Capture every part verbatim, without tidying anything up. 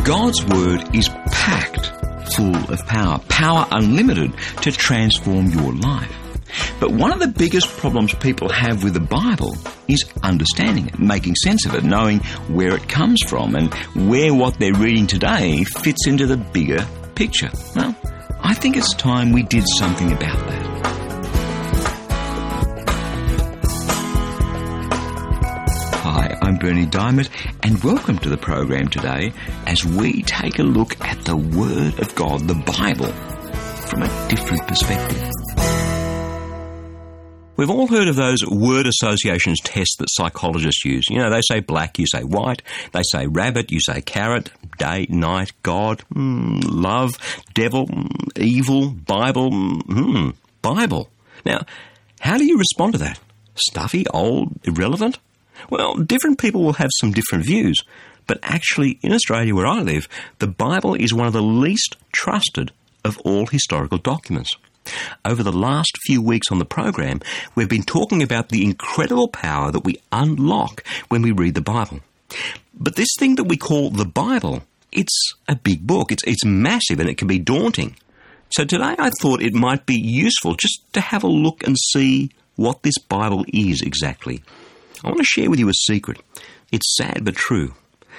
God's Word is packed full of power, power unlimited to transform your life. But one of the biggest problems people have with the Bible is understanding it, making sense of it, knowing where it comes from and where what they're reading today fits into the bigger picture. Well, I think it's time we did something about that. Hi, I'm Berni Dymet, and welcome to the program today as we take a look at the Word of God, the Bible, from a different perspective. We've all heard of those word associations tests that psychologists use. You know, they say black, you say white. They say rabbit, you say carrot. Day, night, God, mm, love, devil, mm, evil, Bible, mm, Bible. Now, how do you respond to that? Stuffy, old, irrelevant? Well, different people will have some different views. But actually, in Australia where I live, the Bible is one of the least trusted of all historical documents. Over the last few weeks on the program, we've been talking about the incredible power that we unlock when we read the Bible. But this thing that we call the Bible, it's a big book. It's, it's massive and it can be daunting. So today I thought it might be useful just to have a look and see what this Bible is exactly. I want to share with you a secret. It's sad but true.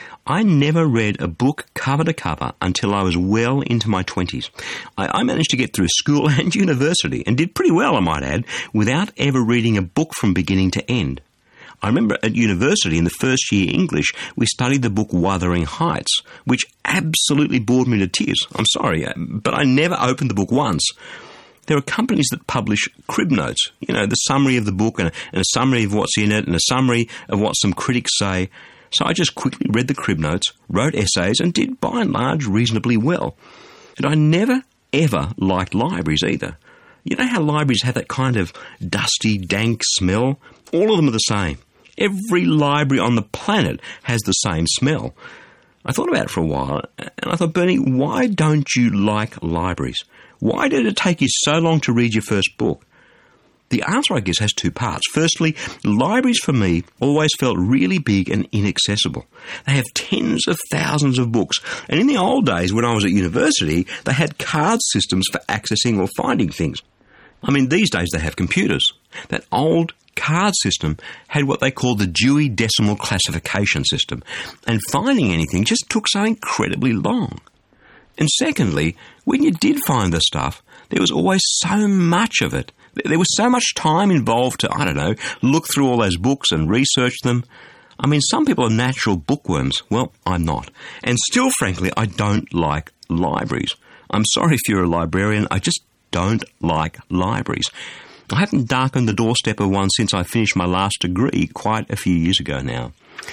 I never read a book cover to cover until I was well into my twenties. I, I managed to get through school and university, and did pretty well, I might add, without ever reading a book from beginning to end. I remember at university in the first year English, we studied the book Wuthering Heights, which absolutely bored me to tears. I'm sorry, but I never opened the book once. There are companies that publish crib notes, you know, the summary of the book and a, and a summary of what's in it and a summary of what some critics say. So I just quickly read the crib notes, wrote essays, and did by and large reasonably well. And I never, ever liked libraries either. You know how libraries have that kind of dusty, dank smell? All of them are the same. Every library on the planet has the same smell. I thought about it for a while, and I thought, Berni, why don't you like libraries? Why did it take you so long to read your first book? The answer, I guess, has two parts. Firstly, libraries for me always felt really big and inaccessible. They have tens of thousands of books, and in the old days when I was at university, they had card systems for accessing or finding things. I mean, these days they have computers. That old card system had what they called the Dewey Decimal Classification System, and finding anything just took so incredibly long. And secondly, when you did find the stuff, there was always so much of it. There was so much time involved to, I don't know, look through all those books and research them. I mean, some people are natural bookworms. Well, I'm not. And still, frankly, I don't like libraries. I'm sorry if you're a librarian, I just don't like libraries. I haven't darkened the doorstep of one since I finished my last degree quite a few years ago now.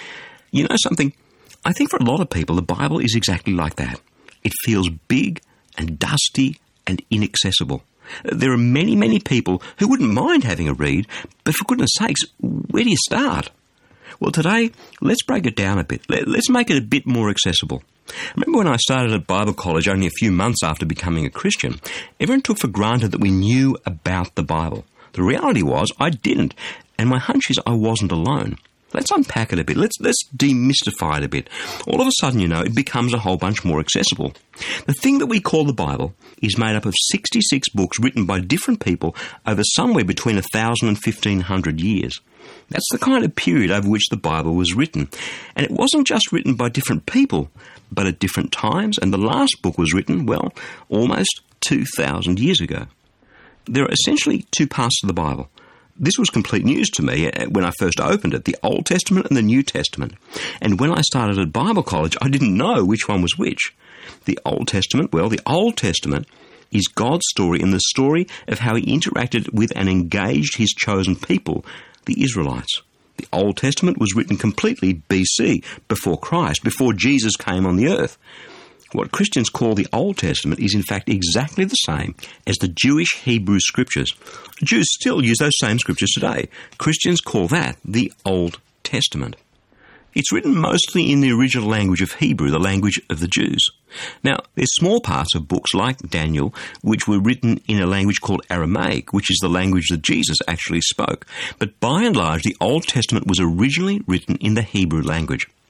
You know something? I think for a lot of people, the Bible is exactly like that. It feels big and dusty and inaccessible. There are many, many people who wouldn't mind having a read, but for goodness sakes, where do you start? Well, today, let's break it down a bit. Let's make it a bit more accessible. Remember when I started at Bible college only a few months after becoming a Christian, everyone took for granted that we knew about the Bible. The reality was I didn't, and my hunch is I wasn't alone. Let's unpack it a bit. Let's let's demystify it a bit. All of a sudden, you know, it becomes a whole bunch more accessible. The thing that we call the Bible is made up of sixty-six books written by different people over somewhere between one thousand and fifteen hundred years. That's the kind of period over which the Bible was written. And it wasn't just written by different people, but at different times. And the last book was written, well, almost two thousand years ago. There are essentially two parts to the Bible. This was complete news to me when I first opened it, the Old Testament and the New Testament. And when I started at Bible college, I didn't know which one was which. The Old Testament, well, the Old Testament is God's story and the story of how he interacted with and engaged his chosen people, the Israelites. The Old Testament was written completely B C, before Christ, before Jesus came on the earth. What Christians call the Old Testament is in fact exactly the same as the Jewish Hebrew Scriptures. Jews still use those same scriptures today. Christians call that the Old Testament. It's written mostly in the original language of Hebrew, the language of the Jews. Now, there's small parts of books like Daniel which were written in a language called Aramaic, which is the language that Jesus actually spoke. But by and large, the Old Testament was originally written in the Hebrew language.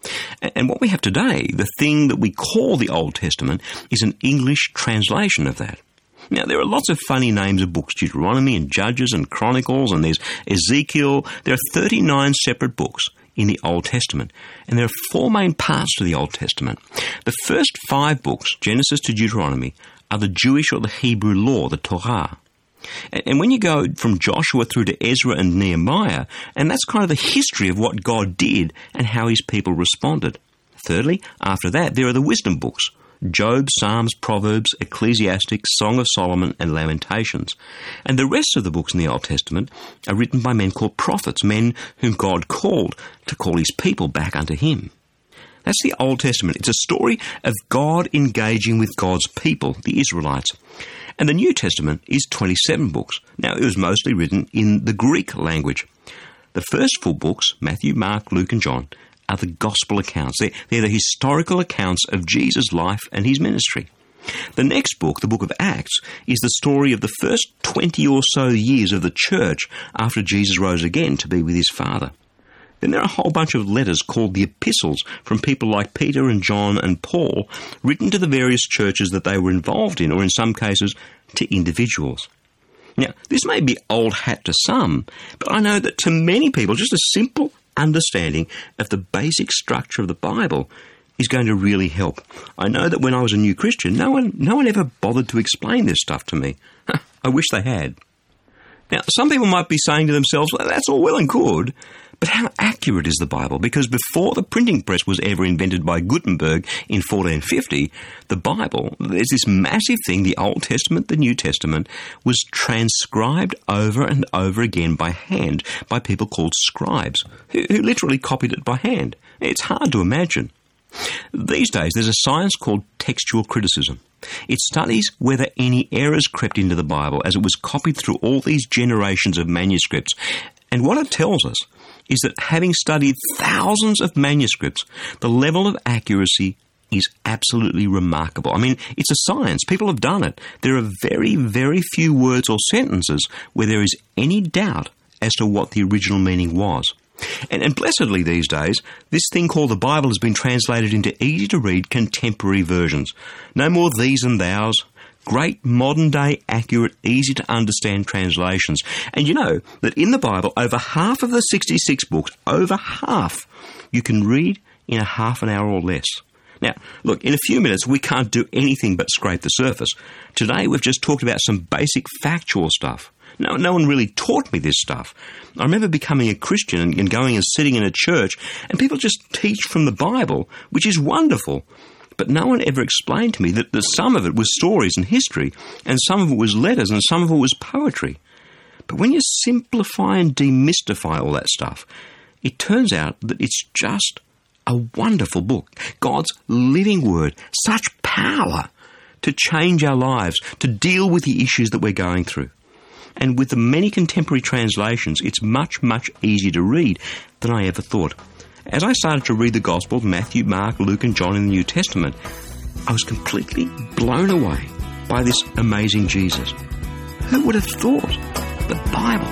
And what we have today, the thing that we call the Old Testament, is an English translation of that. Now, there are lots of funny names of books, Deuteronomy and Judges and Chronicles, and there's Ezekiel. There are thirty-nine separate books in the Old Testament, and there are four main parts to the Old Testament. The first five books, Genesis to Deuteronomy, are the Jewish or the Hebrew law, the Torah. And when you go from Joshua through to Ezra and Nehemiah, and that's kind of the history of what God did and how his people responded. Thirdly, after that, there are the wisdom books, Job, Psalms, Proverbs, Ecclesiastes, Song of Solomon, and Lamentations. And the rest of the books in the Old Testament are written by men called prophets, men whom God called to call his people back unto him. That's the Old Testament. It's a story of God engaging with God's people, the Israelites. And the New Testament is twenty-seven books. Now, it was mostly written in the Greek language. The first four books, Matthew, Mark, Luke, and John, are the gospel accounts. They're, they're the historical accounts of Jesus' life and his ministry. The next book, the book of Acts, is the story of the first twenty or so years of the church after Jesus rose again to be with his Father. Then there are a whole bunch of letters called the epistles from people like Peter and John and Paul, written to the various churches that they were involved in, or in some cases, to individuals. Now, this may be old hat to some, but I know that to many people, just a simple understanding of the basic structure of the Bible is going to really help. I know that when I was a new Christian, no one, no one ever bothered to explain this stuff to me. I wish they had. Now, some people might be saying to themselves, well, that's all well and good, but how accurate is the Bible? Because before the printing press was ever invented by Gutenberg in fourteen fifty, the Bible, there's this massive thing, the Old Testament, the New Testament, was transcribed over and over again by hand by people called scribes, who, who literally copied it by hand. It's hard to imagine. These days, there's a science called textual criticism. It studies whether any errors crept into the Bible as it was copied through all these generations of manuscripts. And what it tells us is that having studied thousands of manuscripts, the level of accuracy is absolutely remarkable. I mean, it's a science. People have done it. There are very, very few words or sentences where there is any doubt as to what the original meaning was. And, and blessedly these days, this thing called the Bible has been translated into easy-to-read contemporary versions. No more these and thous. Great, modern-day, accurate, easy-to-understand translations. And you know that in the Bible, over half of the sixty-six books, over half, you can read in a half an hour or less. Now, look, in a few minutes, we can't do anything but scrape the surface. Today, we've just talked about some basic factual stuff. No, no one really taught me this stuff. I remember becoming a Christian and, and going and sitting in a church, and people just teach from the Bible, which is wonderful. But no one ever explained to me that, that some of it was stories and history, and some of it was letters, and some of it was poetry. But when you simplify and demystify all that stuff, it turns out that it's just a wonderful book. God's living word, such power to change our lives, to deal with the issues that we're going through. And with the many contemporary translations, it's much, much easier to read than I ever thought. As I started to read the Gospels, Matthew, Mark, Luke, and John in the New Testament, I was completely blown away by this amazing Jesus. Who would have thought? The Bible.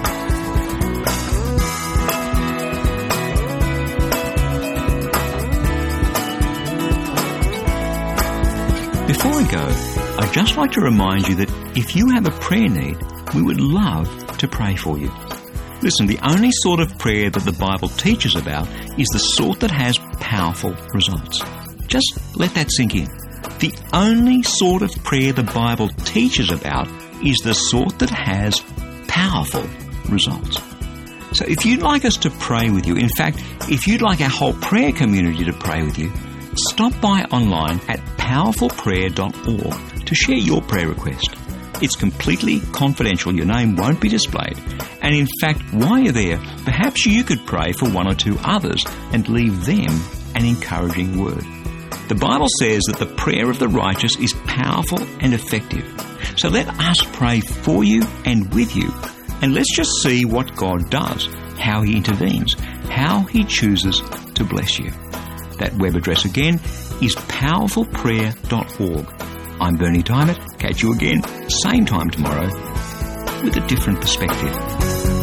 Before I go, I'd just like to remind you that if you have a prayer need, we would love to pray for you. Listen, the only sort of prayer that the Bible teaches about is the sort that has powerful results. Just let that sink in. The only sort of prayer the Bible teaches about is the sort that has powerful results. So if you'd like us to pray with you, in fact, if you'd like our whole prayer community to pray with you, stop by online at powerful prayer dot org to share your prayer request. It's completely confidential. Your name won't be displayed. And in fact, while you're there, perhaps you could pray for one or two others and leave them an encouraging word. The Bible says that the prayer of the righteous is powerful and effective. So let us pray for you and with you. And let's just see what God does, how he intervenes, how he chooses to bless you. That web address again is powerful prayer dot org. I'm Bernie Diamond. Catch you again, same time tomorrow, with a different perspective.